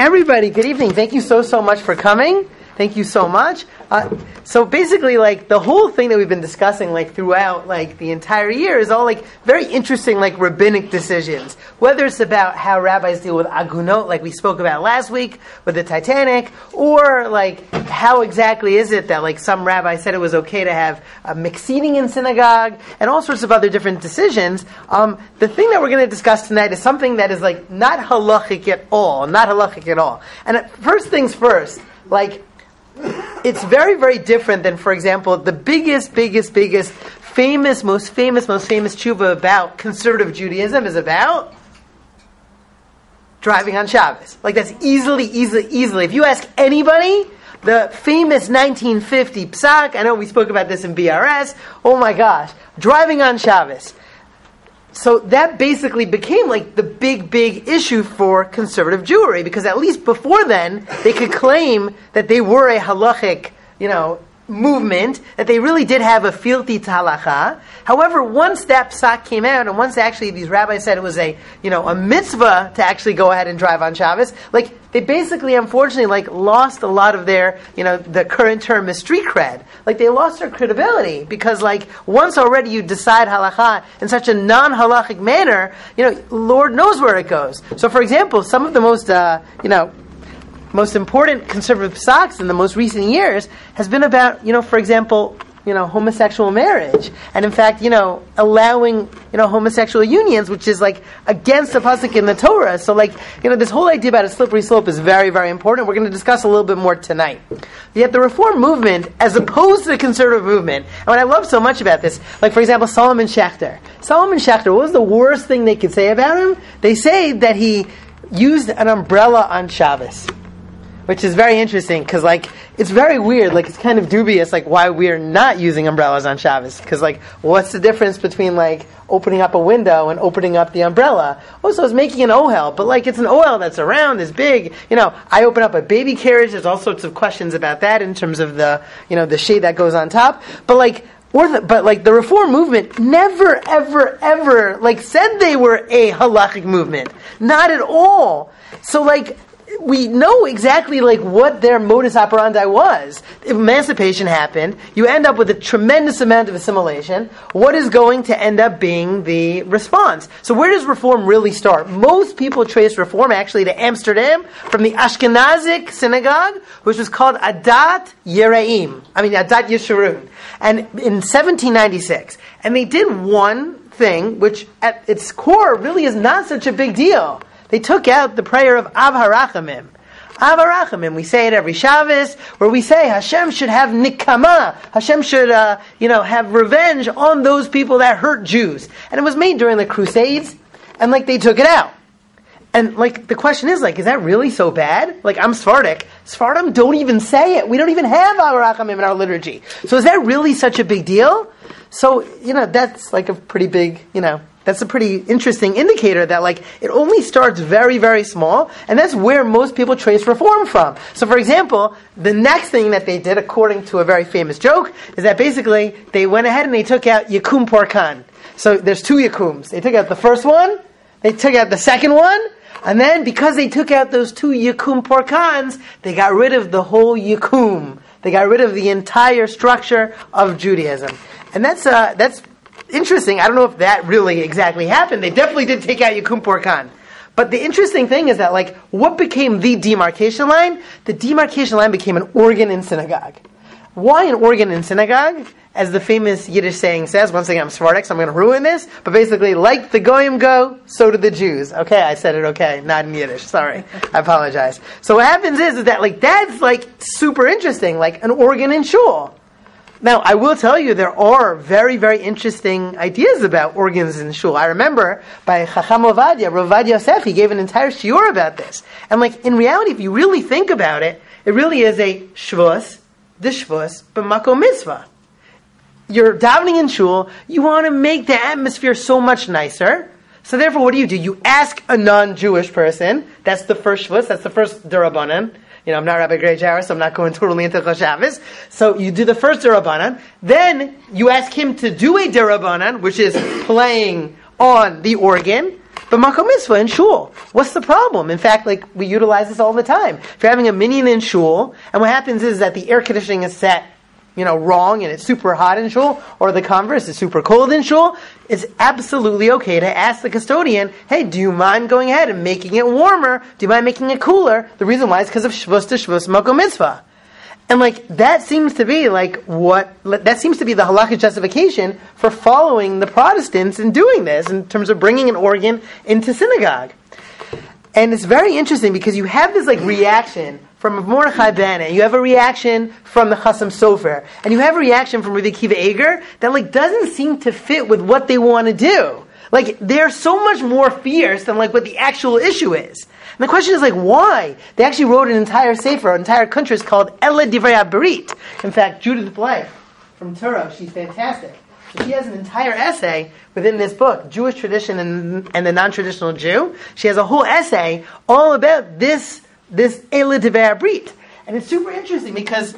Everybody, good evening. Thank you so much for coming. Thank you so much. So basically, the whole thing that we've been discussing, throughout, the entire year is all, very interesting, rabbinic decisions. Whether it's about how rabbis deal with agunot, like we spoke about last week with the Titanic, or, how exactly is it that, some rabbis said it was okay to have mixed seating in synagogue, and all sorts of other different decisions. The thing that we're going to discuss tonight is something that is, not halachic at all. Not halachic at all. And first things first, it's very, very different than, for example, the biggest, most famous tshuva about conservative Judaism is about driving on Shabbos. That's easily. If you ask anybody, the famous 1950 psak, I know we spoke about this in BRS, oh my gosh, driving on Shabbos. So that basically became the big issue for conservative Jewry, because at least before then, they could claim that they were a halachic, movement, that they really did have a fealty to halacha. However, once that psak came out, and once actually these rabbis said it was a mitzvah to actually go ahead and drive on Shabbos, they basically, unfortunately, lost a lot of their, the current term is street cred. They lost their credibility, because, once already you decide halacha in such a non-halachic manner, Lord knows where it goes. So, for example, some of the most important conservative psaks in the most recent years has been about, for example, homosexual marriage. And in fact, allowing, homosexual unions, which is against the pasuk in the Torah. So this whole idea about a slippery slope is very, very important. We're going to discuss a little bit more tonight. Yet the Reform movement, as opposed to the conservative movement, and what I love so much about this, for example, Solomon Schechter. What was the worst thing they could say about him? They say that he used an umbrella on Shabbos. Which is very interesting, because, it's very weird, it's kind of dubious, why we're not using umbrellas on Shabbos. Because, what's the difference between, opening up a window and opening up the umbrella? Also, it's making an ohel, but, it's an ohel that's around, is big. I open up a baby carriage, there's all sorts of questions about that in terms of the, the shade that goes on top. But, the Reform movement never, ever, said they were a halachic movement. Not at all. So, we know exactly what their modus operandi was. If emancipation happened, you end up with a tremendous amount of assimilation. What is going to end up being the response? So where does Reform really start? Most people trace Reform actually to Amsterdam from the Ashkenazic synagogue, which was called Adat Yeshurun, and in 1796. And they did one thing, which at its core really is not such a big deal. They took out the prayer of Av HaRachamim. Av HaRachamim, we say it every Shabbos, where we say Hashem should have nikama. Hashem should, have revenge on those people that hurt Jews. And it was made during the Crusades, and they took it out. And the question is that really so bad? I'm Sephardic. Sephardim don't even say it. We don't even have Av HaRachamim in our liturgy. So is that really such a big deal? So, that's a pretty big, that's a pretty interesting indicator that it only starts very, very small, and that's where most people trace Reform from. So for example, the next thing that they did, according to a very famous joke, is that basically they went ahead and they took out Yakum Porkan. So there's two Yakums. They took out the first one, they took out the second one, and then because they took out those two Yakum Porkans, they got rid of the whole Yakum. They got rid of the entire structure of Judaism. And that's interesting. I don't know if that really exactly happened. They definitely did take out Yakum Porkan. But the interesting thing is that, what became the demarcation line? The demarcation line became an organ in synagogue. Why an organ in synagogue? As the famous Yiddish saying says, once again, I'm Sephardic, so I'm going to ruin this, but basically, like the Goyim go, so do the Jews. Okay, I said it okay, not in Yiddish, sorry. I apologize. So what happens is that, that's, super interesting, an organ in shul. Now, I will tell you, there are very, very interesting ideas about organs in shul. I remember by Chacham Rav Ovadia Yosef, he gave an entire shiur about this. And in reality, if you really think about it, it really is a shvus, b'makom mitzvah. You're davening in shul, you want to make the atmosphere so much nicer. So therefore, what do? You ask a non-Jewish person, that's the first shvus, that's the first derabanan. I'm not Rabbi Greyjour, so I'm not going totally into Chashavis. So you do the first derabanan, then you ask him to do a derabanan, which is playing on the organ. but makom mitzvah in shul. What's the problem? In fact, like, we utilize this all the time. If you're having a minyan in shul, and what happens is that the air conditioning is set, wrong, and it's super hot in shul, or the converse, it's super cold in shul, it's absolutely okay to ask the custodian, hey, do you mind going ahead and making it warmer? Do you mind making it cooler? The reason why is because of shvus to shvus makom mitzvah. And that seems to be the halakhic justification for following the Protestants in doing this, in terms of bringing an organ into synagogue. And it's very interesting because you have this reaction from Mordechai Ben, and you have a reaction from the Chasam Sofer, and you have a reaction from Rabbi Akiva Eiger that doesn't seem to fit with what they want to do. They're so much more fierce than what the actual issue is. And the question is why? They actually wrote an entire sefer, an entire kuntres called Ela Divrei HaBrit. In fact, Judith Blythe from Turo, she's fantastic. So she has an entire essay within this book, Jewish Tradition and the Non-Traditional Jew. She has a whole essay all about this Ela Divrei HaBrit. And it's super interesting because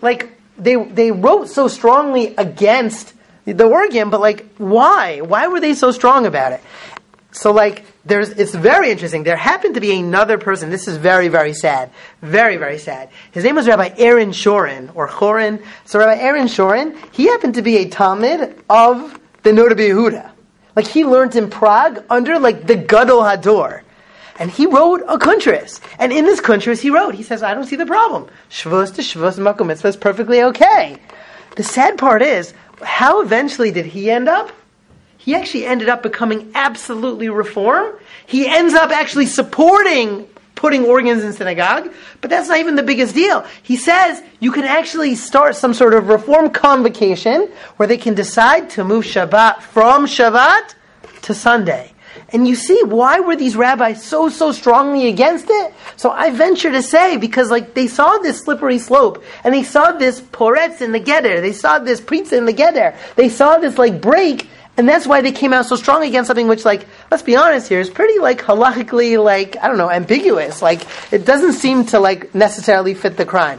they wrote so strongly against the organ, but why? Why were they so strong about it? So it's very interesting. There happened to be another person. This is very, very sad. Very, very sad. His name was Rabbi Aaron Shorin, or Chorin. So Rabbi Aaron Shorin, he happened to be a Talmid of the Noda B'Yehuda. He learned in Prague under the Gadol Hador. And he wrote a kuntres. And in this kuntres he says, I don't see the problem. Shvus to shvus makom mitzvah is perfectly okay. The sad part is, how eventually did he end up? He actually ended up becoming absolutely reform. He ends up actually supporting putting organs in synagogue, but that's not even the biggest deal. He says you can actually start some sort of reform convocation where they can decide to move Shabbat from Shabbat to Sunday. And you see, why were these rabbis so strongly against it? So I venture to say, because they saw this slippery slope, and they saw this poretz in the geder, they saw this pritza in the geder, they saw this break, and that's why they came out so strong against something which, let's be honest here, is pretty halachically, ambiguous. It doesn't seem to necessarily fit the crime.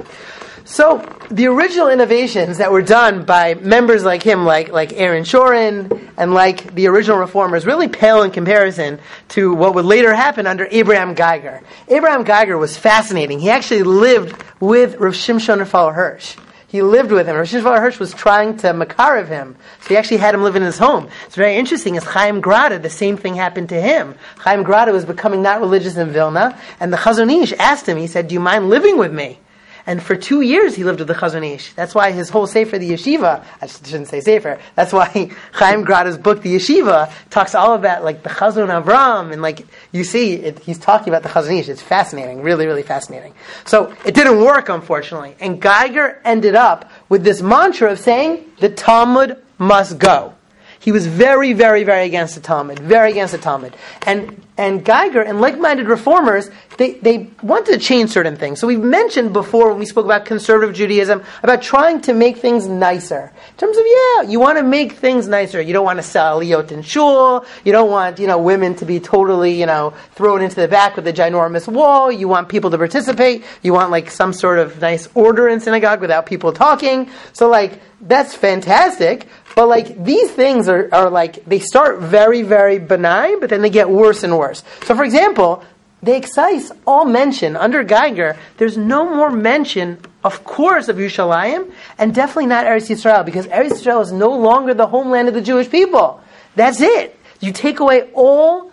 So the original innovations that were done by members like him, like Aaron Shorin, and the original reformers, really pale in comparison to what would later happen under Abraham Geiger. Abraham Geiger was fascinating. He actually lived with Rav Shimshon Raphael Hirsch. He lived with him. Rav Shimshon Raphael Hirsch was trying to makarev him, so he actually had him live in his home. It's very interesting. As Chaim Grada, the same thing happened to him. Chaim Grada was becoming not religious in Vilna, and the Chazon Ish asked him, he said, do you mind living with me? And for 2 years he lived with the Chazon Ish. That's why his whole sefer, the Yeshiva, I shouldn't say sefer, that's why Chaim Grada's book, the Yeshiva, talks all about the Chazon Avram, and you see, he's talking about the Chazon Ish. It's fascinating, really, really fascinating. So it didn't work, unfortunately. And Geiger ended up with this mantra of saying, the Talmud must go. He was very, very, very against the Talmud, very against the Talmud. And Geiger and like-minded reformers, they wanted to change certain things. So we've mentioned before when we spoke about conservative Judaism, about trying to make things nicer. In terms of, you want to make things nicer. You don't want to sell aliyot in shul. You don't want, women to be totally, thrown into the back with a ginormous wall. You want people to participate. You want some sort of nice order in synagogue without people talking. So that's fantastic. But these things are they start very, very benign, but then they get worse and worse. So for example, the excise all mention under Geiger, there's no more mention, of course, of Yerushalayim, and definitely not Eretz Yisrael, because Eretz Yisrael is no longer the homeland of the Jewish people. That's it. You take away all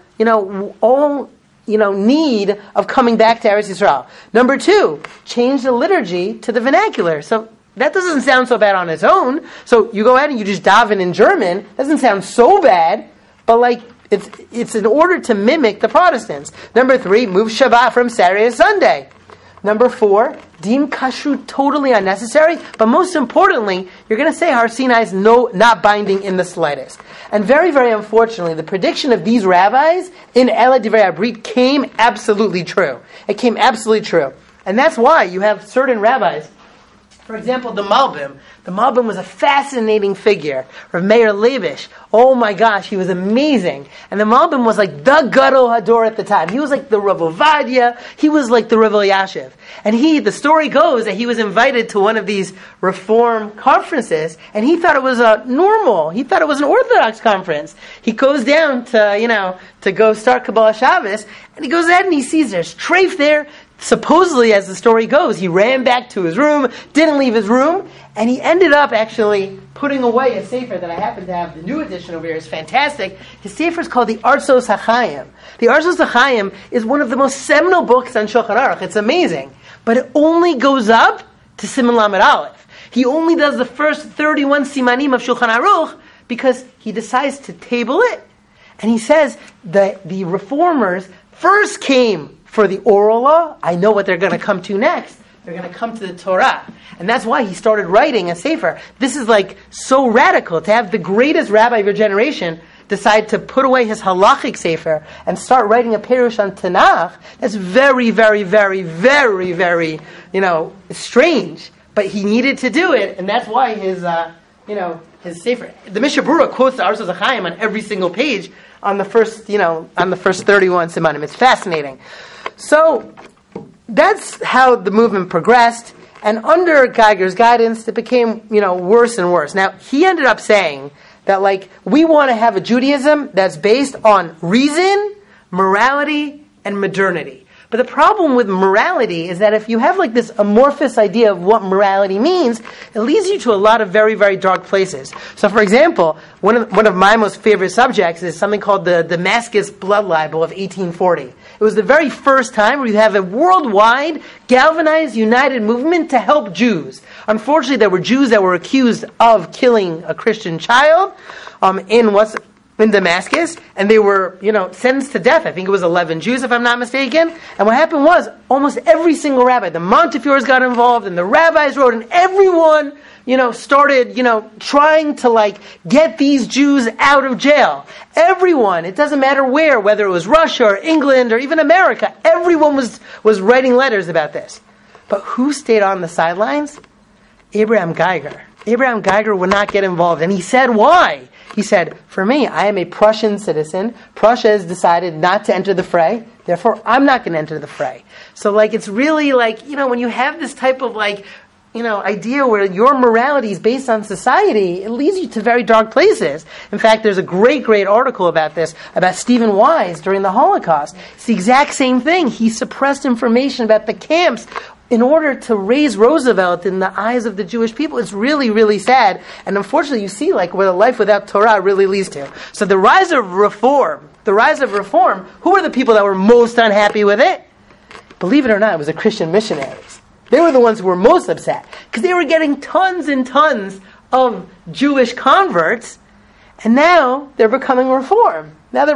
need of coming back to Eretz Yisrael. Number 2, change the liturgy to the vernacular. So that doesn't sound so bad on its own. So you go ahead and you just daven in German. Doesn't sound so bad, but it's in order to mimic the Protestants. Number 3, move Shabbat from Saturday to Sunday. Number 4, deem kashrut totally unnecessary, but most importantly, you're going to say Har Sinai is not binding in the slightest. And very, very unfortunately, the prediction of these rabbis in Ela Divrei HaBrit came absolutely true. It came absolutely true. And that's why you have certain rabbis For example, the Malbim. The Malbim was a fascinating figure. Rav Meir Leibish. Oh my gosh, he was amazing. And the Malbim was like the Gadol Hador at the time. He was like the Rav Ovadia. He was like the Rav Elyashiv. And the story goes that he was invited to one of these reform conferences, and he thought it was normal. He thought it was an Orthodox conference. He goes down to go start Kabbalah Shabbos, and he goes ahead and he sees there's treif there. Supposedly, as the story goes, he ran back to his room, didn't leave his room, and he ended up actually putting away a sefer that I happen to have. The new edition over here is fantastic. His sefer is called the Artzos HaChaim. The Artzos HaChaim is one of the most seminal books on Shulchan Aruch. It's amazing. But it only goes up to Siman Lamed Aleph. He only does the first 31 simanim of Shulchan Aruch because he decides to table it. And he says that the reformers first came for the oral law. I know what they're going to come to next. They're going to come to the Torah. And that's why he started writing a sefer. This is like so radical to have the greatest rabbi of your generation decide to put away his halachic sefer and start writing a perush on Tanakh. That's very, very, very, very, very, strange. But he needed to do it, and that's why his sefer. The Mishnah Berurah quotes the Artzos HaChaim on every single page on the first 31 simanim. It's fascinating. So that's how the movement progressed, and under Geiger's guidance, it became worse and worse. Now he ended up saying that we want to have a Judaism that's based on reason, morality, and modernity. But the problem with morality is that if you have this amorphous idea of what morality means, it leads you to a lot of very, very dark places. So, for example, one of my most favorite subjects is something called the Damascus Blood Libel of 1840. It was the very first time where you have a worldwide, galvanized, united movement to help Jews. Unfortunately, there were Jews that were accused of killing a Christian child in Damascus, and they were, sentenced to death. I think it was 11 Jews, if I'm not mistaken. And what happened was, almost every single rabbi, the Montefiores got involved, and the rabbis wrote, and everyone, started, trying to, get these Jews out of jail. Everyone, it doesn't matter where, whether it was Russia or England or even America, everyone was writing letters about this. But who stayed on the sidelines? Abraham Geiger. Abraham Geiger would not get involved, and he said why? He said, for me, I am a Prussian citizen. Prussia has decided not to enter the fray. Therefore, I'm not going to enter the fray. So, it's really when you have this type of idea where your morality is based on society, it leads you to very dark places. In fact, there's a great, great article about this, about Stephen Wise during the Holocaust. It's the exact same thing. He suppressed information about the camps in order to raise Roosevelt in the eyes of the Jewish people. It's really, really sad. And unfortunately, you see what a life without Torah really leads to. So the rise of reform, who are the people that were most unhappy with it? Believe it or not, it was the Christian missionaries. They were the ones who were most upset because they were getting tons and tons of Jewish converts, and now they're becoming reform.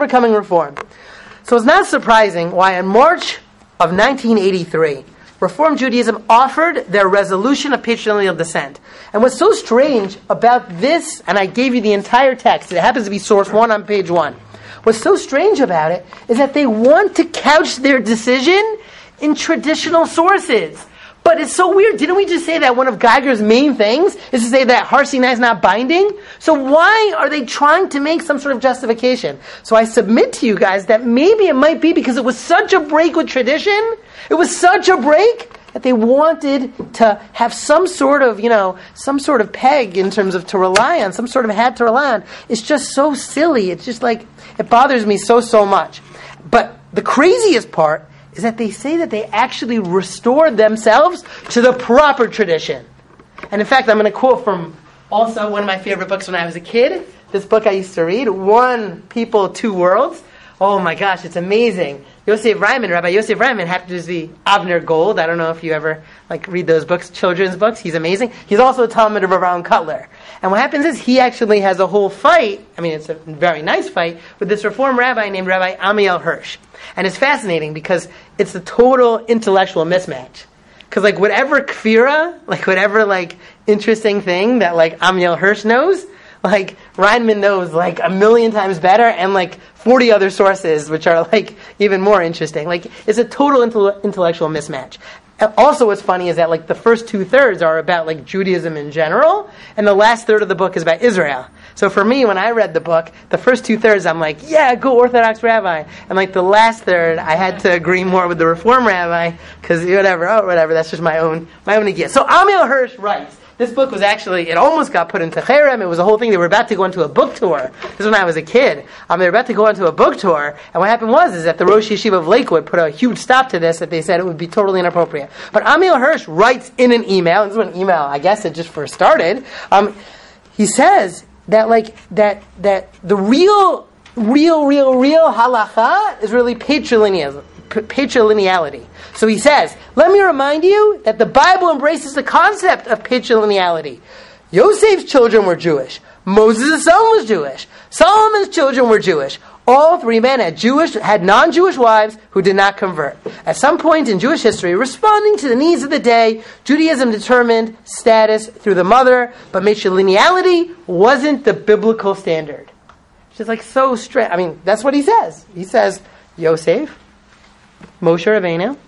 So it's not surprising why in March of 1983, Reform Judaism offered their resolution of patrilineal descent. And what's so strange about this, and I gave you the entire text, it happens to be source 1 on page 1. What's so strange about it is that they want to couch their decision in traditional sources. But it's so weird. Didn't we just say that one of Geiger's main things is to say that Har Sinai is not binding? So why are they trying to make some sort of justification? So I submit to you guys that maybe it might be because it was such a break with tradition. It was such a break that they wanted to have some sort of peg in terms of to rely on, some sort of hat to rely on. It's just so silly. It's just it bothers me so much. But the craziest part is that they say that they actually restored themselves to the proper tradition. And in fact, I'm going to quote from also one of my favorite books when I was a kid. This book I used to read, One People, Two Worlds. Oh my gosh, it's amazing. Rabbi Yosef Ryman happens to be Avner Gold. I don't know if you ever read those books, children's books. He's amazing. He's also a Talmud of Aaron Cutler. And what happens is he actually has a whole fight, it's a very nice fight, with this Reform rabbi named Rabbi Amiel Hirsch. And it's fascinating because it's a total intellectual mismatch. Because whatever kfira, whatever interesting thing that Amiel Hirsch knows, Reinman knows a million times better, and 40 other sources which are even more interesting. It's a total intellectual mismatch. And also what's funny is that like the first 2/3 are about like Judaism in general, and the last third of the book is about Israel. So for me, when I read the book, the first 2/3 I'm like, yeah, go Orthodox rabbi. And like the last third, I had to agree more with the Reform rabbi, because whatever, that's just my own idea. So Amiel Hirsch writes, this book was actually, it almost got put into Cherem. It was a whole thing. They were about to go into a book tour. This is when I was a kid. They were about to go into a book tour. And what happened is that the Rosh Yeshiva of Lakewood put a huge stop to this, that they said it would be totally inappropriate. But Amiel Hirsch writes in an email, and this is an email, I guess it just first started, he says that the real halacha is really patrilineality. So he says, let me remind you that the Bible embraces the concept of patrilineality. Yosef's children were Jewish. Moses' son was Jewish. Solomon's children were Jewish. All three men had non-Jewish wives who did not convert. At some point in Jewish history, responding to the needs of the day, Judaism determined status through the mother, but matrilineality wasn't the biblical standard. Which is so straight. That's what he says. He says, Yosef, Moshe Rabbeinu,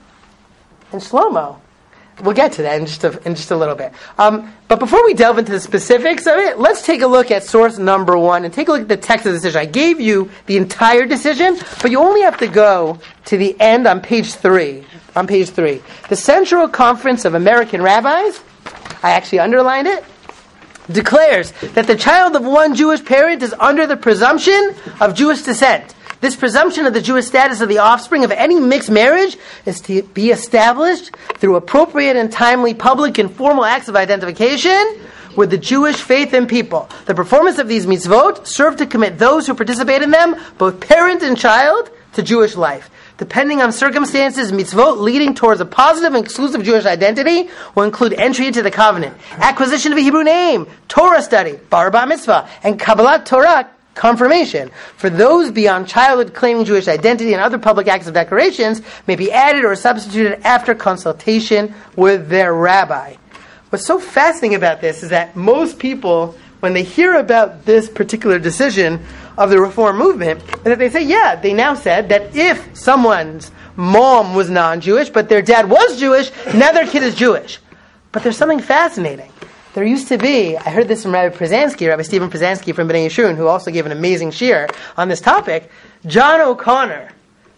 and Shlomo. We'll get to that in just a little bit. But before we delve into the specifics of it, let's take a look at source number 1 and take a look at the text of the decision. I gave you the entire decision, but you only have to go to the end on page 3. On page 3. The Central Conference of American Rabbis, I actually underlined it, declares that the child of one Jewish parent is under the presumption of Jewish descent. This presumption of the Jewish status of the offspring of any mixed marriage is to be established through appropriate and timely public and formal acts of identification with the Jewish faith and people. The performance of these mitzvot serve to commit those who participate in them, both parent and child, to Jewish life. Depending on circumstances, mitzvot leading towards a positive and exclusive Jewish identity will include entry into the covenant, acquisition of a Hebrew name, Torah study, bar mitzvah, and Kabbalat Torah, confirmation. For those beyond childhood claiming Jewish identity and other public acts of declarations may be added or substituted after consultation with their rabbi. What's so fascinating about this is that most people, when they hear about this particular decision of the Reform movement, is that they say, yeah, they now said that if someone's mom was non-Jewish, but their dad was Jewish, now their kid is Jewish. But there's something fascinating. There used to be, I heard this from Rabbi Stephen Przansky from B'nai Yeshurun, who also gave an amazing shiur on this topic. John O'Connor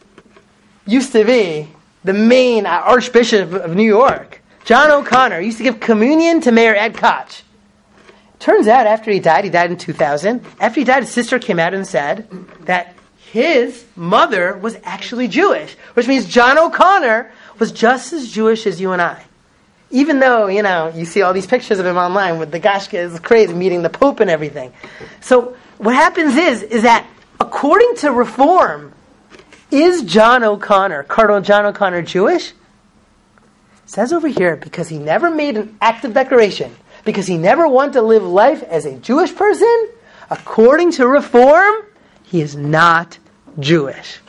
used to be the main Archbishop of New York. John O'Connor used to give communion to Mayor Ed Koch. Turns out after he died in 2000, after he died, his sister came out and said that his mother was actually Jewish, which means John O'Connor was just as Jewish as you and I. Even though, you see all these pictures of him online with the Gashka is crazy, meeting the Pope and everything. So what happens is that according to Reform, is Cardinal John O'Connor Jewish? It says over here, because he never made an active declaration, because he never wanted to live life as a Jewish person, according to Reform, he is not Jewish.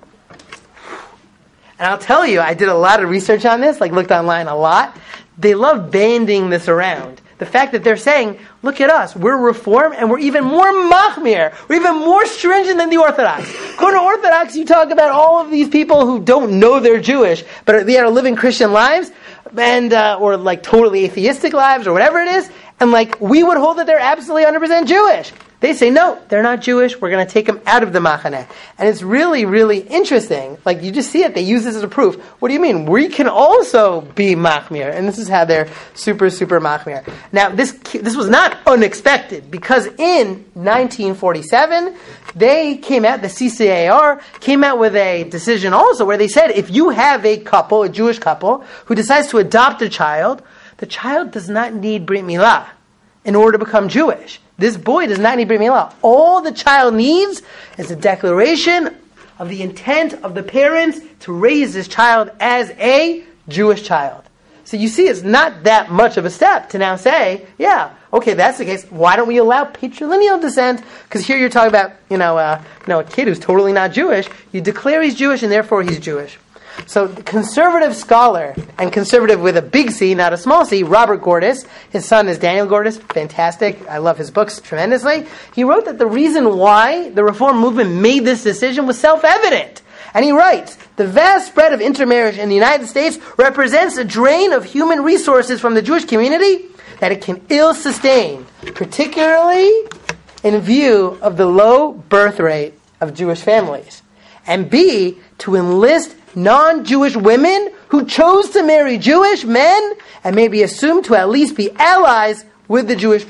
And I'll tell you, I did a lot of research on this, looked online a lot. They love banding this around. The fact that they're saying, look at us, we're Reform, and we're even more machmir, we're even more stringent than the Orthodox. According to Orthodox, you talk about all of these people who don't know they're Jewish, but they are living Christian lives, and or totally atheistic lives, or whatever it is, and we would hold that they're absolutely 100% Jewish. They say, no, they're not Jewish. We're going to take them out of the Machaneh. And it's really, really interesting. You just see it. They use this as a proof. What do you mean? We can also be Machmir. And this is how they're super, super Machmir. Now, this was not unexpected, because in 1947, they came out, the CCAR came out with a decision also where they said if you have a couple, a Jewish couple, who decides to adopt a child, the child does not need Brit Milah in order to become Jewish. This boy does not need Brit Milah. All the child needs is a declaration of the intent of the parents to raise this child as a Jewish child. So you see, it's not that much of a step to now say, yeah, okay, that's the case. Why don't we allow patrilineal descent? Because here you're talking about, a kid who's totally not Jewish. You declare he's Jewish, and therefore he's Jewish. So the conservative scholar, and conservative with a big C, not a small c, Robert Gordis, his son is Daniel Gordis, fantastic, I love his books tremendously. He wrote that the reason why the Reform movement made this decision was self-evident, And he writes, the vast spread of intermarriage in the United States represents a drain of human resources from the Jewish community that it can ill sustain, particularly in view of the low birth rate of Jewish families. And B, to enlist non-Jewish women who chose to marry Jewish men and may be assumed to at least be allies with the Jewish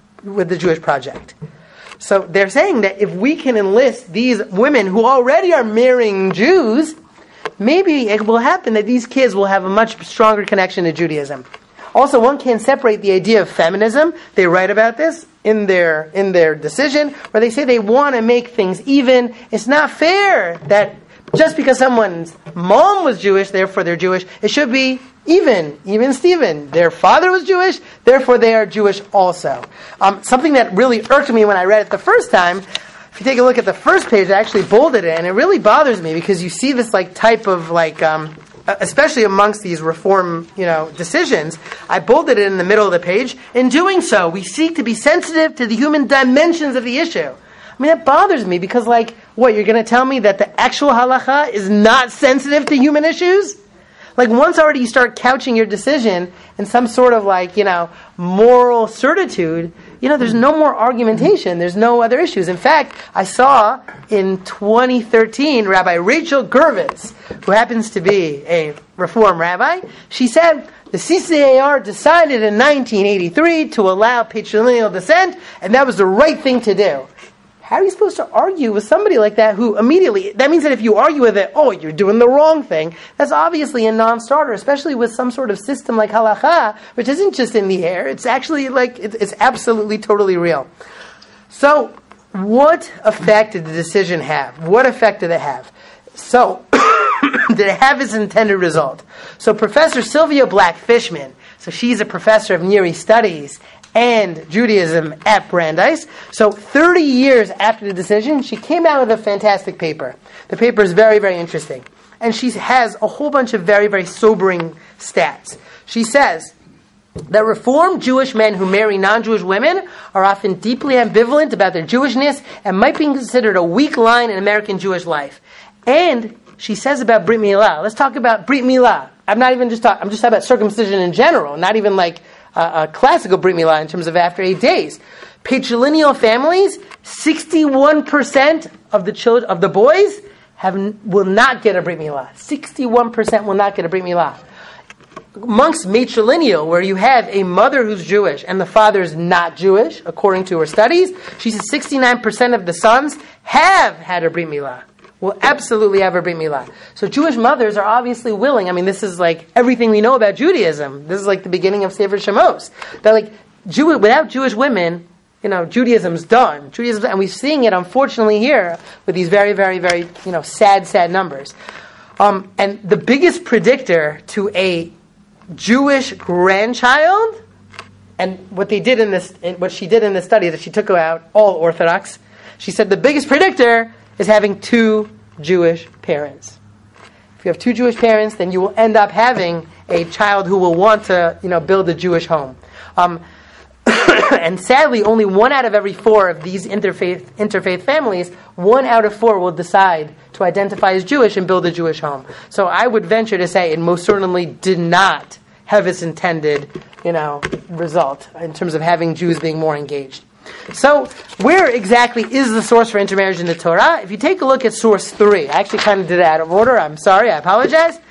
project. So they're saying that if we can enlist these women who already are marrying Jews, maybe it will happen that these kids will have a much stronger connection to Judaism. Also, one can't separate the idea of feminism. They write about this in their decision, where they say they want to make things even. It's not fair that just because someone's mom was Jewish, therefore they're Jewish. It should be even Stephen. Their father was Jewish, therefore they are Jewish also. Something that really irked me when I read it the first time, if you take a look at the first page, I actually bolded it, and it really bothers me because you see this type of especially amongst these reform, decisions. I bolded it in the middle of the page. In doing so, we seek to be sensitive to the human dimensions of the issue. I mean, that bothers me because, what, you're going to tell me that the actual halacha is not sensitive to human issues? Once already you start couching your decision in some sort of moral certitude, there's no more argumentation. There's no other issues. In fact, I saw in 2013 Rabbi Rachel Gervitz, who happens to be a Reform rabbi, she said the CCAR decided in 1983 to allow patrilineal descent, and that was the right thing to do. How are you supposed to argue with somebody like that who immediately, that means that if you argue with it, you're doing the wrong thing. That's obviously a non-starter, especially with some sort of system like halacha, which isn't just in the air. It's actually it's absolutely totally real. So, what effect did the decision have? What effect did it have? So, did it have its intended result? So, Professor Sylvia Black-Fishman, so she's a professor of Near East Studies and Judaism at Brandeis. So 30 years after the decision, she came out with a fantastic paper. The paper is very, very interesting. And she has a whole bunch of very, very sobering stats. She says that Reformed Jewish men who marry non-Jewish women are often deeply ambivalent about their Jewishness and might be considered a weak line in American Jewish life. And she says about Brit Milah. Let's talk about Brit Milah. I'm just talking about circumcision in general, not even a classical Brit Milah in terms of after 8 days. Patrilineal families, 61% of the boys will not get a Brit Milah. 61% will not get a Brit Milah. Amongst matrilineal, where you have a mother who's Jewish and the father is not Jewish, according to her studies, she says 69% of the sons have had a Brit Milah. Will absolutely have a Brit Milah. So Jewish mothers are obviously willing. I mean, this is everything we know about Judaism. This is the beginning of Sefer Shemos. That without Jewish women, Judaism's done. And we're seeing it, unfortunately, here with these very, very, very, sad numbers. And the biggest predictor to a Jewish grandchild, and what she did in this study, that she took out all Orthodox, she said the biggest predictor is having 2 Jewish parents. If you have 2 Jewish parents, then you will end up having a child who will want to, build a Jewish home. And sadly, only 1 out of every 4 of these interfaith families, 1 out of 4 will decide to identify as Jewish and build a Jewish home. So I would venture to say it most certainly did not have its intended, result in terms of having Jews being more engaged. So, where exactly is the source for intermarriage in the Torah? If you take a look at source 3, I actually kind of did it out of order. I'm sorry, I apologize.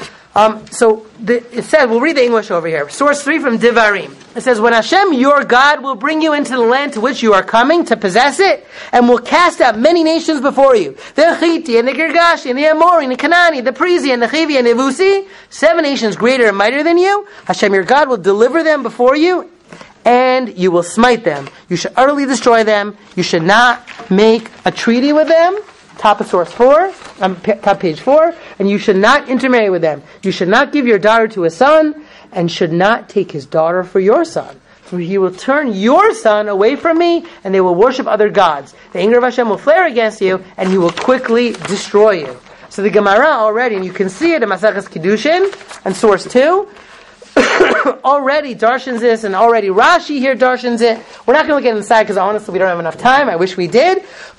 It says, we'll read the English over here. Source 3 from Devarim. It says, when Hashem, your God, will bring you into the land to which you are coming to possess it, and will cast out many nations before you. The Hiti, and the Girgashi, and the Amori, and the Kanani, the Perizi, and the Chivi, and the Yevusi, 7 nations greater and mightier than you. Hashem, your God, will deliver them before you, and you will smite them. You should utterly destroy them. You should not make a treaty with them. Top of source 4, top page 4. And you should not intermarry with them. You should not give your daughter to a son, and should not take his daughter for your son. For he will turn your son away from me, and they will worship other gods. The anger of Hashem will flare against you, and he will quickly destroy you. So the Gemara already, and you can see it in Maseches Kiddushin, and source 2, already darshans this, and already Rashi here darshans it. We're not going to get inside because honestly we don't have enough time. I wish we did. But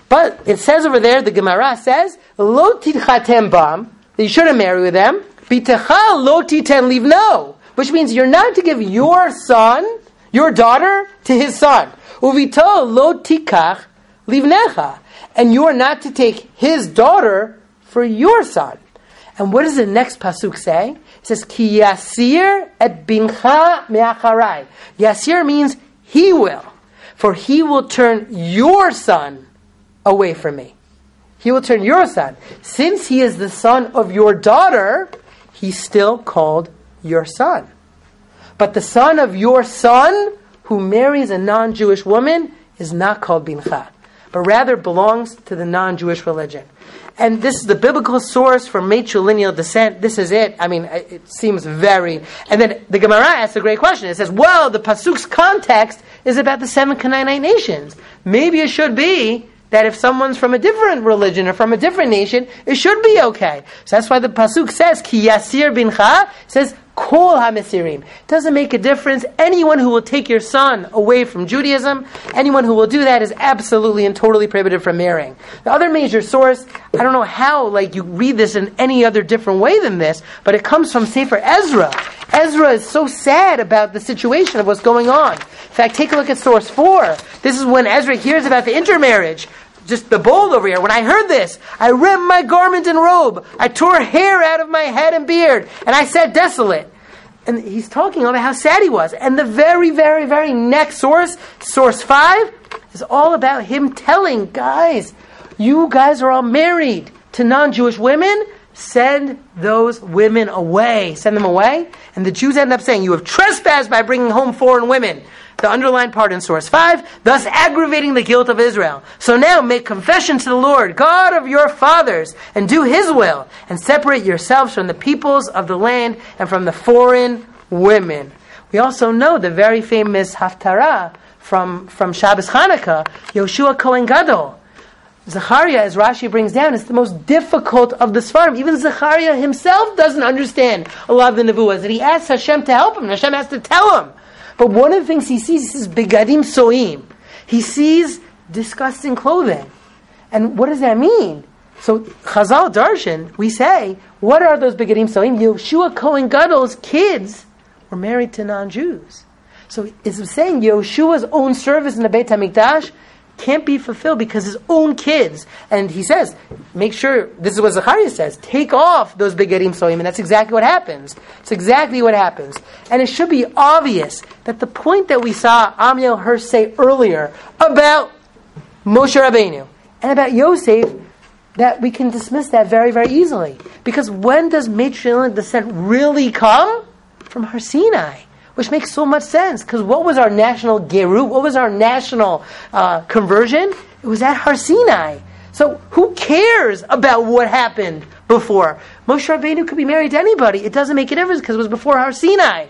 But it says over there, the Gemara says, Lo titchatem bam, that you shouldn't marry with them. Bitecha lo titen livno, which means you're not to give your son, your daughter, to his son. Uvito lo tikach livnecha, and you are not to take his daughter for your son. And what does the next pasuk say? It says, Ki yasir et bincha me'acharai. Yasir means he will, for he will turn your son away from me. He will turn your son. Since he is the son of your daughter, he's still called your son. But the son of your son who marries a non-Jewish woman is not called bincha, but rather belongs to the non-Jewish religion. And this is the biblical source for matrilineal descent. This is it. I mean, it seems very... And then the Gemara asks a great question. It says, well, the pasuk's context is about the 7 Canaanite nations. Maybe it should be that if someone's from a different religion or from a different nation, it should be okay. So that's why the pasuk says, Ki yasir bincha, says, Kol ha-mesirim. It doesn't make a difference. Anyone who will take your son away from Judaism, anyone who will do that is absolutely and totally prohibited from marrying. The other major source, I don't know how you read this in any other different way than this, but it comes from Sefer Ezra. Ezra is so sad about the situation of what's going on. In fact, take a look at source 4. This is when Ezra hears about the intermarriage. Just the bold over here. When I heard this, I rent my garment and robe. I tore hair out of my head and beard, and I sat desolate. And he's talking about how sad he was. And the very, very, very next source, source 5, is all about him telling, guys, you guys are all married to non-Jewish women. Send those women away. Send them away. And the Jews end up saying, you have trespassed by bringing home foreign women. The underlined part in source 5, thus aggravating the guilt of Israel. So now make confession to the Lord, God of your fathers, and do his will, and separate yourselves from the peoples of the land and from the foreign women. We also know the very famous Haftarah from Shabbos Chanukah, Yoshua Kohen Gadol. Zechariah, as Rashi brings down, is the most difficult of the Sfarim. Even Zechariah himself doesn't understand a lot of the Nevuahs, and he asks Hashem to help him, and Hashem has to tell him. But one of the things he sees begadim soim. He sees disgusting clothing. And what does that mean? So Chazal Darshan, we say, what are those begadim soim? Yoshua Kohen Gadol's kids were married to non-Jews. So it's saying Yoshua's own service in the Beit HaMikdash can't be fulfilled because his own kids. And he says, make sure, this is what Zechariah says, take off those begadim soim, and that's exactly what happens. It's exactly what happens. And it should be obvious that the point that we saw Amiel Hirsch say earlier about Moshe Rabbeinu and about Yosef, that we can dismiss that very, very easily. Because when does matrilineal descent really come? From Har Sinai. Which makes so much sense, because what was our national gerut? What was our national conversion? It was at Har Sinai. So who cares about what happened before? Moshe Rabbeinu could be married to anybody. It doesn't make a difference because it was before Har Sinai.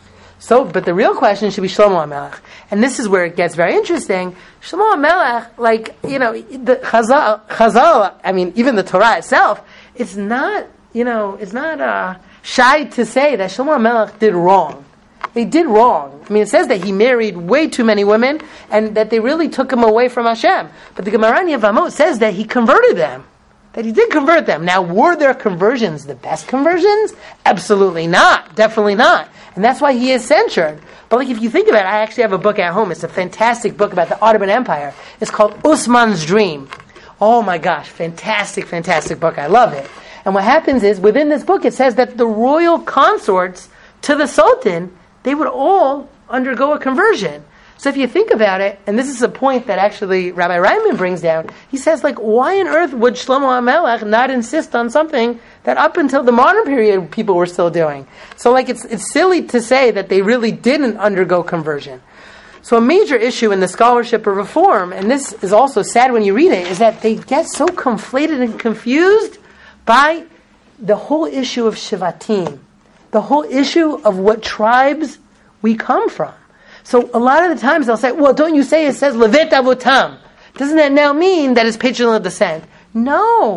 So, but the real question should be Shlomo HaMelech. And this is where it gets very interesting. Shlomo HaMelech, the Chazal, I mean, even the Torah itself, it's not shy to say that Shlomo HaMelech did wrong. They did wrong. I mean, it says that he married way too many women and that they really took him away from Hashem. But the Gemara in Yevamot says that he converted them. That he did convert them. Now, were their conversions the best conversions? Absolutely not. Definitely not. And that's why he is censured. But if you think about it, I actually have a book at home. It's a fantastic book about the Ottoman Empire. It's called Usman's Dream. Oh my gosh, fantastic, fantastic book. I love it. And what happens is, within this book, it says that the royal consorts to the Sultan, they would all undergo a conversion. So if you think about it, and this is a point that actually Rabbi Ryman brings down, he says, why on earth would Shlomo HaMelech not insist on something that up until the modern period people were still doing? So it's silly to say that they really didn't undergo conversion. So a major issue in the scholarship of Reform, and this is also sad when you read it, is that they get so conflated and confused by the whole issue of Shivatim. The whole issue of what tribes we come from. So a lot of the times they'll say, well, don't you say it says Levet Avotam? Doesn't that now mean that it's patrilineal descent? No.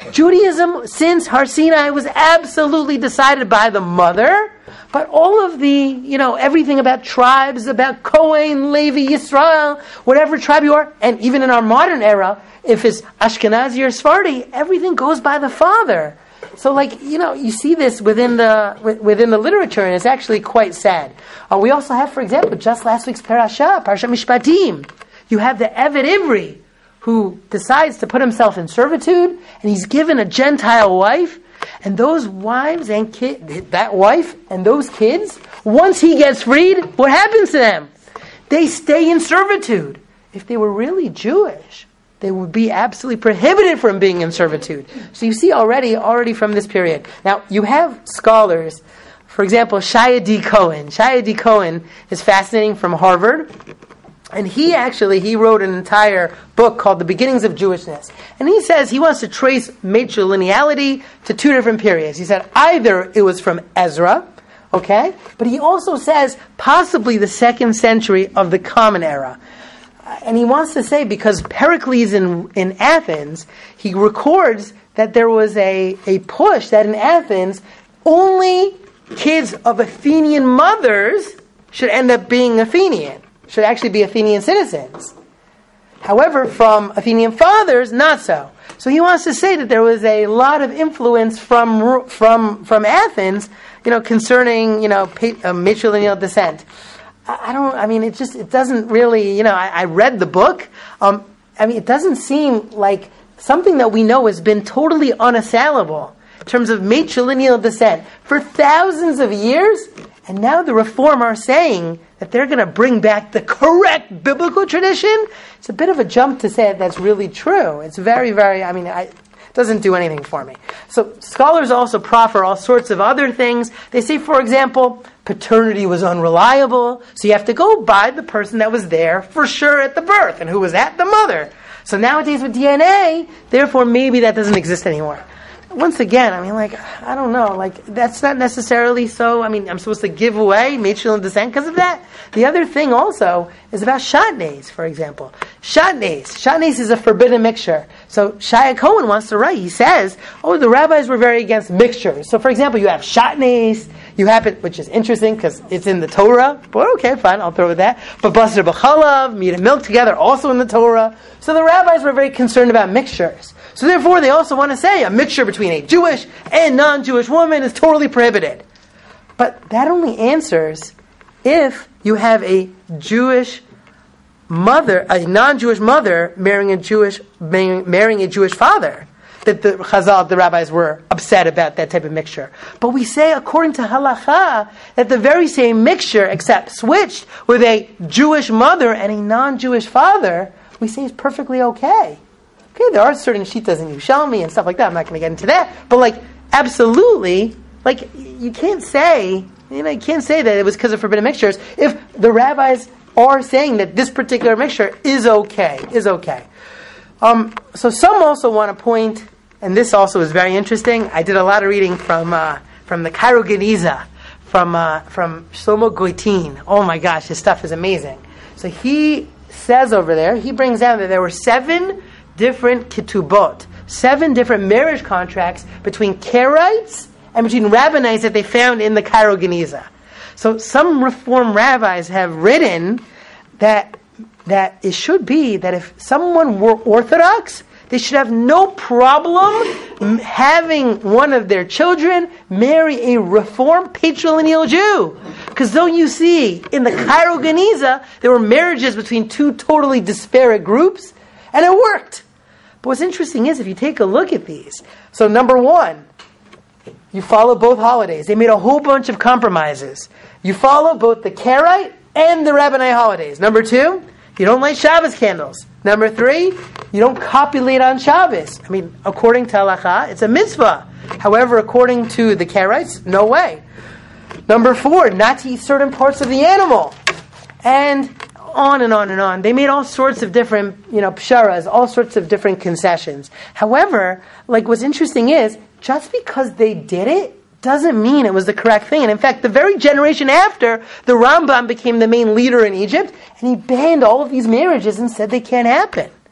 Judaism, since Har Sinai, was absolutely decided by the mother, but all of the, everything about tribes, about Kohen, Levi, Yisrael, whatever tribe you are, and even in our modern era, if it's Ashkenazi or Sephardi, everything goes by the father. So, you see this within the literature, and it's actually quite sad. We also have, for example, just last week's Parashat Mishpatim, you have the Eved Ivri, who decides to put himself in servitude, and he's given a Gentile wife, and those wives and that wife and those kids, once he gets freed, what happens to them? They stay in servitude. If they were really Jewish, they would be absolutely prohibited from being in servitude. So you see already from this period. Now, you have scholars, for example, Shaya D. Cohen. Shaya D. Cohen is fascinating, from Harvard. And he wrote an entire book called The Beginnings of Jewishness. And he says he wants to trace matrilineality to two different periods. He said either it was from Ezra, okay? But he also says possibly the 2nd century of the Common Era. And he wants to say, because Pericles in Athens, he records that there was a push that in Athens, only kids of Athenian mothers should end up being Athenian. Should actually be Athenian citizens. However, from Athenian fathers, not so. So he wants to say that there was a lot of influence from Athens, concerning, matrilineal descent. It doesn't really, I read the book. It doesn't seem like something that we know has been totally unassailable in terms of matrilineal descent for thousands of years. And now the Reform are saying that they're going to bring back the correct biblical tradition. It's a bit of a jump to say that's really true. It's very, very, it doesn't do anything for me. So scholars also proffer all sorts of other things. They say, for example, paternity was unreliable, so you have to go by the person that was there for sure at the birth. And who was that? The mother. So nowadays with DNA, therefore maybe that doesn't exist anymore. Once again, I don't know, that's not necessarily so. I'm supposed to give away matrilineal descent because of that. The other thing also is about shatnez, for example. Shatnez is a forbidden mixture. So Shaya Cohen wants to write, he says, the rabbis were very against mixtures. So for example, you have shatnez, which is interesting because it's in the Torah. But okay, fine, I'll throw with that. But basar b'chalav, meat and milk together, also in the Torah. So the rabbis were very concerned about mixtures. So therefore, they also want to say a mixture between a Jewish and non-Jewish woman is totally prohibited. But that only answers if you have a Jewish mother, a non-Jewish mother marrying a Jewish father. That the Chazal, the rabbis, were upset about that type of mixture. But we say, according to halacha, that the very same mixture, except switched with a Jewish mother and a non-Jewish father, we say is perfectly okay. Okay, there are certain shittas in Yerushalmi and stuff like that. I'm not going to get into that. But absolutely, you can't say that it was because of forbidden mixtures if the rabbis are saying that this particular mixture is okay. So some also want to point, and this also is very interesting. I did a lot of reading from the Cairo Geniza, from Shlomo Goitin. Oh my gosh, his stuff is amazing. So he says over there, he brings out that there were 7 different ketubot, 7 different marriage contracts between Karaites and between Rabbinites that they found in the Cairo Geniza. So some Reform rabbis have written that it should be that if someone were Orthodox, they should have no problem having one of their children marry a Reform patrilineal Jew. Because don't you see, in the Cairo Geniza, there were marriages between 2 totally disparate groups, and it worked. But what's interesting is, if you take a look at these, so number 1, you follow both holidays. They made a whole bunch of compromises. You follow both the Karaite and the Rabbinite holidays. Number 2, you don't light Shabbos candles. Number 3, you don't copulate on Shabbos. According to halacha, it's a mitzvah. However, according to the Karaites, no way. Number 4, not to eat certain parts of the animal. And on and on and on. They made all sorts of different, psharas, all sorts of different concessions. However, what's interesting is, just because they did it, doesn't mean it was the correct thing. And in fact, the very generation after, the Rambam became the main leader in Egypt, and he banned all of these marriages and said they can't happen.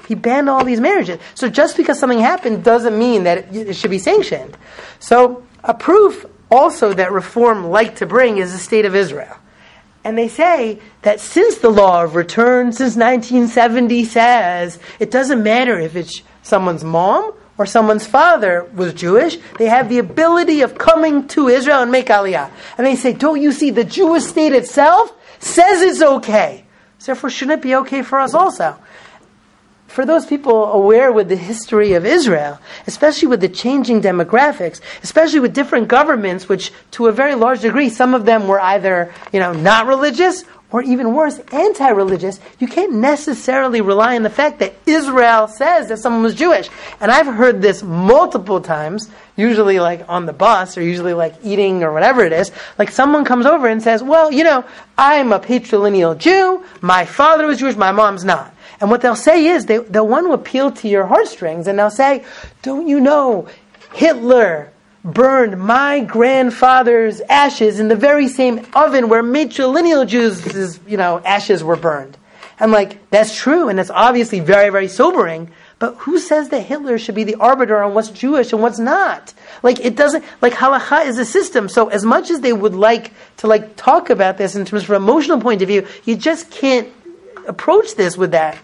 He banned all these marriages. So just because something happened doesn't mean that it should be sanctioned. So a proof also that reform like to bring is the state of Israel. And they say that since the law of return, since 1970 says, it doesn't matter if it's someone's mom or someone's father was Jewish, they have the ability of coming to Israel and make aliyah. And they say, don't you see, the Jewish state itself says it's okay. So therefore, shouldn't it be okay for us also? For those people aware with the history of Israel, especially with the changing demographics, especially with different governments, which to a very large degree, some of them were either, not religious, or even worse, anti-religious, you can't necessarily rely on the fact that Israel says that someone was Jewish. And I've heard this multiple times, usually like on the bus, or usually like eating or whatever it is, like someone comes over and says, well, I'm a patrilineal Jew, my father was Jewish, my mom's not. And what they'll say is, they'll want to appeal to your heartstrings, and they'll say, don't you know, Hitler burned my grandfather's ashes in the very same oven where matrilineal Jews' ashes were burned. I'm like, that's true, and it's obviously very, very sobering, but who says that Hitler should be the arbiter on what's Jewish and what's not? It doesn't, halakha is a system, so as much as they would like to talk about this in terms of an emotional point of view, you just can't approach this with that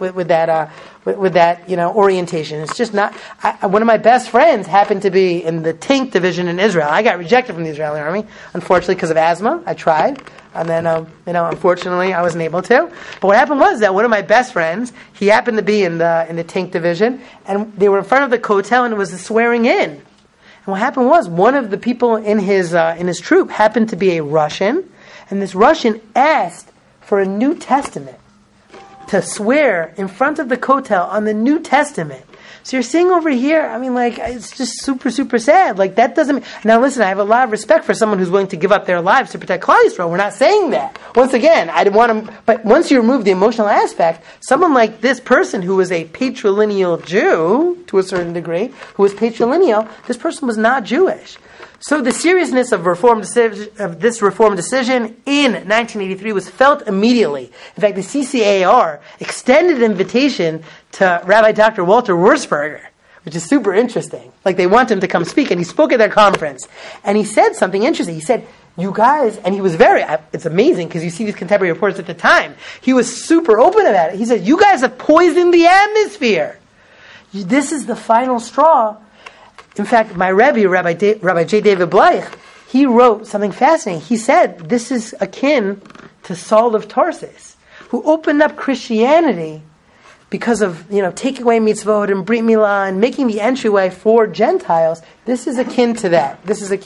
orientation. It's just not. One of my best friends happened to be in the tank division in Israel. I got rejected from the Israeli army, unfortunately, because of asthma. I tried, and then unfortunately, I wasn't able to. But what happened was that one of my best friends, he happened to be in the tank division, and they were in front of the kotel, and it was the swearing in. And what happened was one of the people in his troop happened to be a Russian, and this Russian asked for a New Testament, to swear in front of the kotel on the New Testament. So you're seeing over here, it's just super, super sad. That doesn't... Now listen, I have a lot of respect for someone who's willing to give up their lives to protect Klal Yisrael. We're not saying that. Once again, I didn't want to... But once you remove the emotional aspect, someone like this person who was a patrilineal Jew, to a certain degree, who was patrilineal, this person was not Jewish. So the seriousness of this reform decision in 1983 was felt immediately. In fact, the CCAR extended an invitation to Rabbi Dr. Walter Wurzberger, which is super interesting. They want him to come speak, and he spoke at their conference. And he said something interesting. He said, you guys, and he was it's amazing because you see these contemporary reports at the time. He was super open about it. He said, you guys have poisoned the atmosphere. This is the final straw. In fact, my Rebbe, Rabbi J. David Bleich, he wrote something fascinating. He said, this is akin to Saul of Tarsus, who opened up Christianity because of, taking away mitzvot and brit milah and making the entryway for Gentiles. This is akin to that.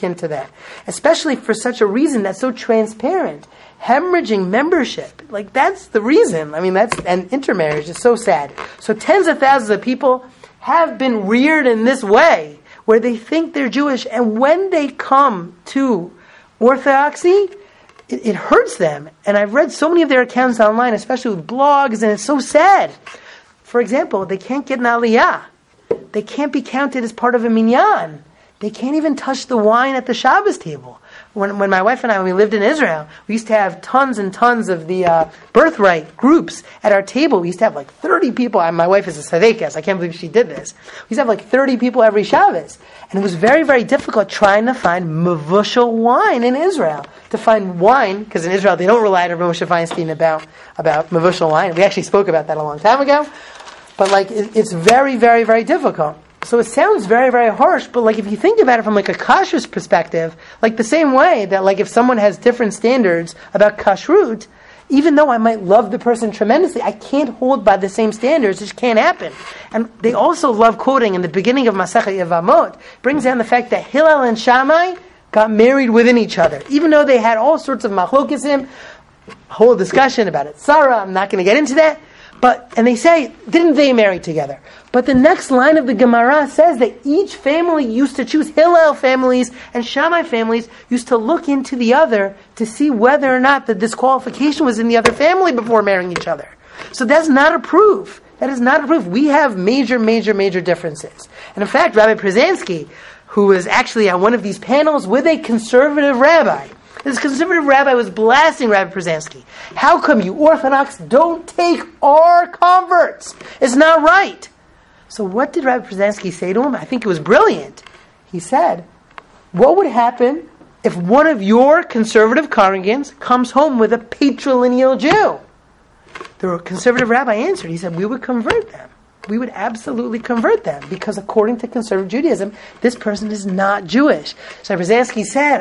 Especially for such a reason that's so transparent. Hemorrhaging membership. That's the reason. And intermarriage is so sad. So tens of thousands of people have been reared in this way, where they think they're Jewish, and when they come to Orthodoxy, it hurts them. And I've read so many of their accounts online, especially with blogs, and it's so sad. For example, they can't get an aliyah. They can't be counted as part of a minyan. They can't even touch the wine at the Shabbos table. When my wife and I, when we lived in Israel, we used to have tons and tons of the birthright groups at our table. We used to have 30 people. My wife is a tzaddikas. I can't believe she did this. We used to have 30 people every Shabbos. And it was very, very difficult trying to find mavushal wine in Israel. To find wine, because in Israel they don't rely on Moshe Feinstein about mavushal wine. We actually spoke about that a long time ago. But it's very, very, very difficult. So it sounds very, very harsh, but if you think about it from a kashrus perspective, the same way that if someone has different standards about kashrut, even though I might love the person tremendously, I can't hold by the same standards. It just can't happen. And they also love quoting in the beginning of Masechet Yevamot, brings down the fact that Hillel and Shammai got married within each other, even though they had all sorts of machlokesim, whole discussion about it. Sarah, I'm not going to get into that. And they say, didn't they marry together? But the next line of the Gemara says that each family used to choose. Hillel families and Shammai families used to look into the other to see whether or not the disqualification was in the other family before marrying each other. So that's not a proof. That is not a proof. We have major, major, major differences. And in fact, Rabbi Przansky, who was actually on one of these panels with a conservative rabbi, This conservative rabbi was blasting Rabbi Brzezinski. How come you Orthodox don't take our converts? It's not right. So what did Rabbi Brzezinski say to him? I think it was brilliant. He said, what would happen if one of your conservative congregants comes home with a patrilineal Jew? The conservative rabbi answered, he said, we would convert them. We would absolutely convert them, because according to conservative Judaism, this person is not Jewish. So Brzezinski said,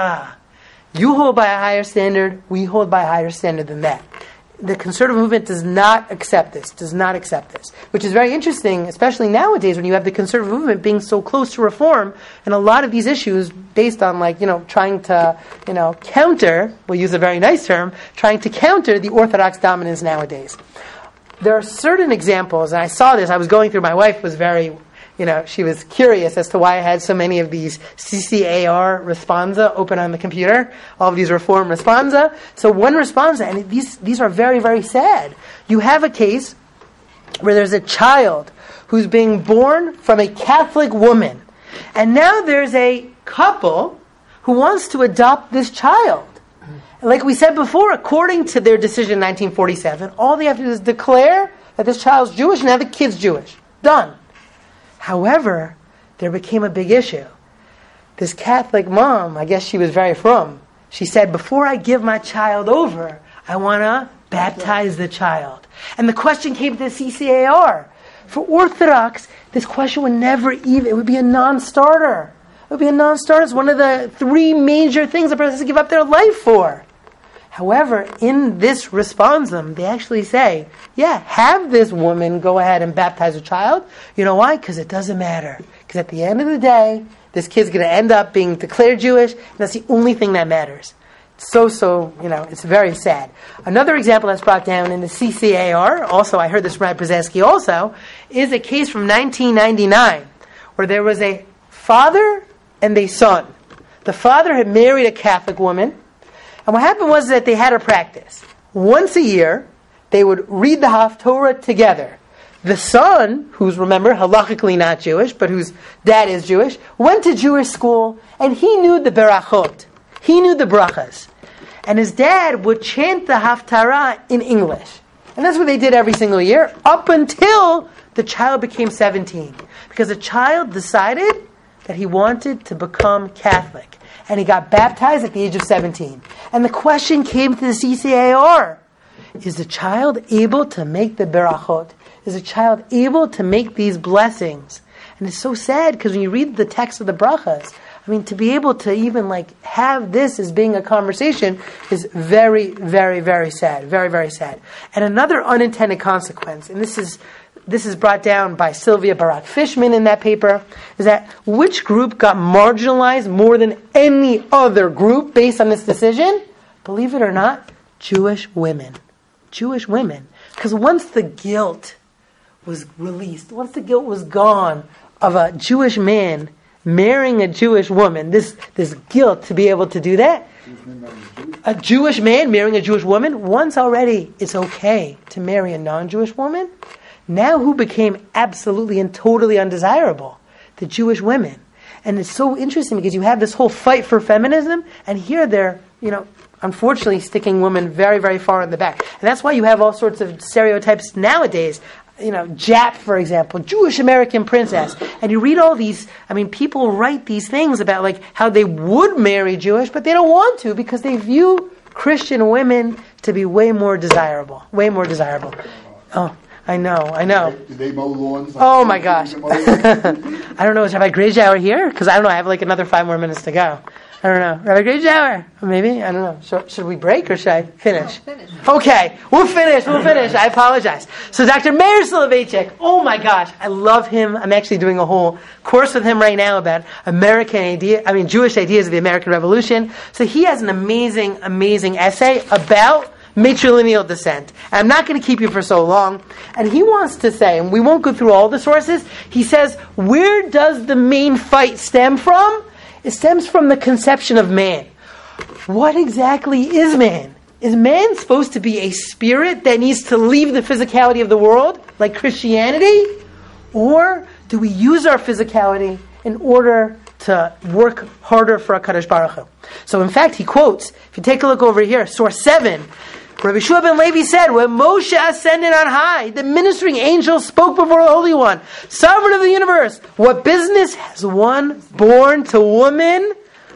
you hold by a higher standard, we hold by a higher standard than that. The conservative movement does not accept this, which is very interesting, especially nowadays when you have the conservative movement being so close to reform, and a lot of these issues based on trying to, counter, we'll use a very nice term, trying to counter the Orthodox dominance nowadays. There are certain examples, and I saw this, I was going through, my wife was very, she was curious as to why I had so many of these CCAR responsa open on the computer, all of these reform responsa. So one responsa, and these are very, very sad. You have a case where there's a child who's being born from a Catholic woman, and now there's a couple who wants to adopt this child. Like we said before, according to their decision in 1947, all they have to do is declare that this child's Jewish, and now the kid's Jewish. Done. However, there became a big issue. This Catholic mom, I guess she was very frum, she said, before I give my child over, I want to baptize the child. And the question came to the CCAR. For Orthodox, this question would never even, it would be a non-starter. It would be a non-starter. It's one of the three major things a person has to give up their life for. However, in this responsum, they actually say, have this woman go ahead and baptize a child. You know why? Because it doesn't matter. Because at the end of the day, this kid's going to end up being declared Jewish, and that's the only thing that matters. It's very sad. Another example that's brought down in the CCAR, also, I heard this from Rabbi Brzezinski also, is a case from 1999, where there was a father and a son. The father had married a Catholic woman, and what happened was that they had a practice. Once a year, they would read the Haftorah together. The son, who's, remember, halachically not Jewish, but whose dad is Jewish, went to Jewish school, and he knew the berachot. He knew the brachas. And his dad would chant the Haftarah in English. And that's what they did every single year, up until the child became 17. Because the child decided that he wanted to become Catholic. And he got baptized at the age of 17. And the question came to the CCAR. Is the child able to make the berachot? Is the child able to make these blessings? And it's so sad, because when you read the text of the brachas, to be able to even have this as being a conversation is very, very, very sad. Very, very sad. And another unintended consequence, and this is brought down by Sylvia Barak Fishman in that paper, is that which group got marginalized more than any other group based on this decision? Believe it or not, Jewish women. Jewish women. Because once the guilt was released, once the guilt was gone of a Jewish man marrying a Jewish woman, this guilt to be able to do that, a Jewish man marrying a Jewish woman, once already it's okay to marry a non-Jewish woman, now who became absolutely and totally undesirable? The Jewish women. And it's so interesting because you have this whole fight for feminism, and here they're, unfortunately sticking women very, very far in the back. And that's why you have all sorts of stereotypes nowadays. Jap, for example, Jewish American princess. And you read all these, people write these things about how they would marry Jewish, but they don't want to because they view Christian women to be way more desirable. Way more desirable. Oh, I know. Did they mow lawns? Oh my gosh. I don't know, have I grade shower here? Because I don't know, I have another 5 more minutes to go. I don't know. Have a grade shower? Maybe? I don't know. Should we break or should I finish? No, finish. Okay, we'll finish. I apologize. So Dr. Meir Soloveichik, oh my gosh, I love him. I'm actually doing a whole course with him right now about Jewish ideas of the American Revolution. So he has an amazing, amazing essay about matrilineal descent. And I'm not going to keep you for so long. And he wants to say, and we won't go through all the sources, he says, where does the main fight stem from? It stems from the conception of man. What exactly is man? Is man supposed to be a spirit that needs to leave the physicality of the world, like Christianity? Or do we use our physicality in order to work harder for HaKadosh Baruch Hu. So in fact, he quotes, if you take a look over here, source 7, Rabbi Shua ben Levi said, when Moshe ascended on high, the ministering angel spoke before the Holy One, sovereign of the universe, what business has one born to woman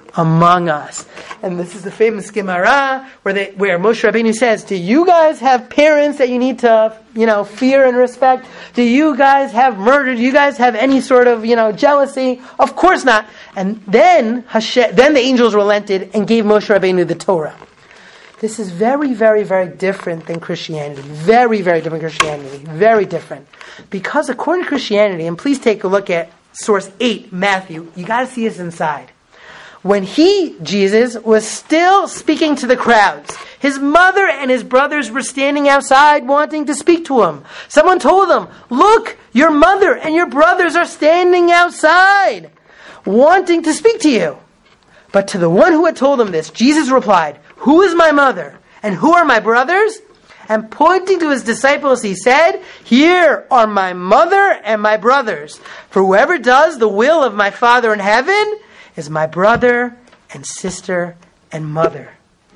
among us? And this is the famous Gemara where Moshe Rabbeinu says, do you guys have parents that you need to, fear and respect? Do you guys have murder? Do you guys have any sort of, jealousy? Of course not. And then the angels relented and gave Moshe Rabbeinu the Torah. This is very, very, very different than Christianity. Very, very different Christianity. Very different. Because according to Christianity, and please take a look at source 8, Matthew, you got to see this inside. When Jesus, was still speaking to the crowds, his mother and his brothers were standing outside wanting to speak to him. Someone told them, look, your mother and your brothers are standing outside wanting to speak to you. But to the one who had told him this, Jesus replied, who is my mother and who are my brothers? And pointing to his disciples, he said, here are my mother and my brothers. For whoever does the will of my Father in heaven is my brother and sister and mother.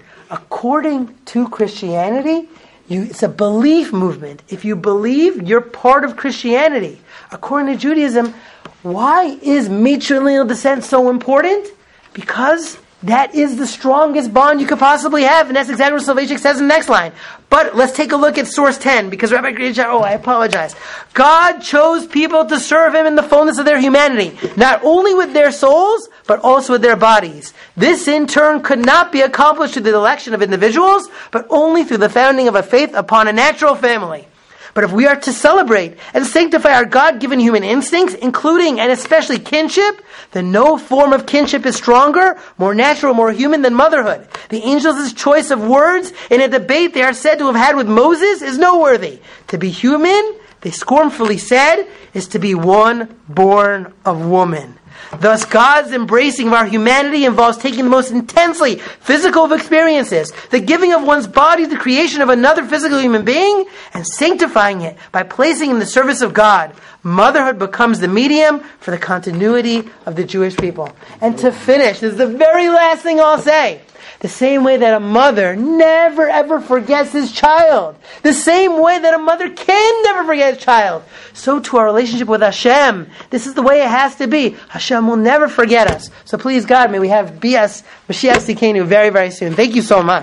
According to Christianity, it's a belief movement. If you believe, you're part of Christianity. According to Judaism, why is matrilineal descent so important? Because that is the strongest bond you could possibly have, and that's exactly what Soloveitchik says in the next line. But let's take a look at source 10, because Rabbi Greenshire, I apologize. God chose people to serve Him in the fullness of their humanity, not only with their souls, but also with their bodies. This, in turn, could not be accomplished through the election of individuals, but only through the founding of a faith upon a natural family. But if we are to celebrate and sanctify our God-given human instincts, including and especially kinship, then no form of kinship is stronger, more natural, more human than motherhood. The angels' choice of words in a debate they are said to have had with Moses is noteworthy. To be human, they scornfully said, is to be one born of woman. Thus, God's embracing of our humanity involves taking the most intensely physical of experiences, the giving of one's body, the creation of another physical human being, and sanctifying it by placing it in the service of God. Motherhood becomes the medium for the continuity of the Jewish people. And to finish, this is the very last thing I'll say. The same way that a mother never ever forgets his child, the same way that a mother can never forget his child, so to our relationship with Hashem. This is the way it has to be. Hashem will never forget us. So please, God, may we have B.S. Mashiach Tzidkeinu very, very soon. Thank you so much.